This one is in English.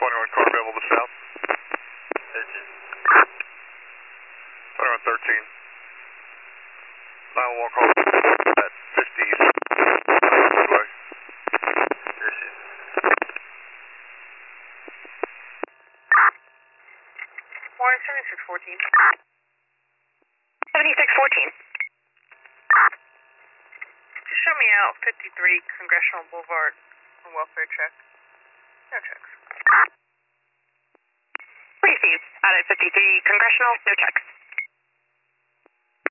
21 Carmel to the south. 2113. 911 call at 50 Way. Morning, 7614. 7614. Just show me out 53 Congressional Boulevard on welfare check. No checks. Received. Out at 53 Congressional, no checks.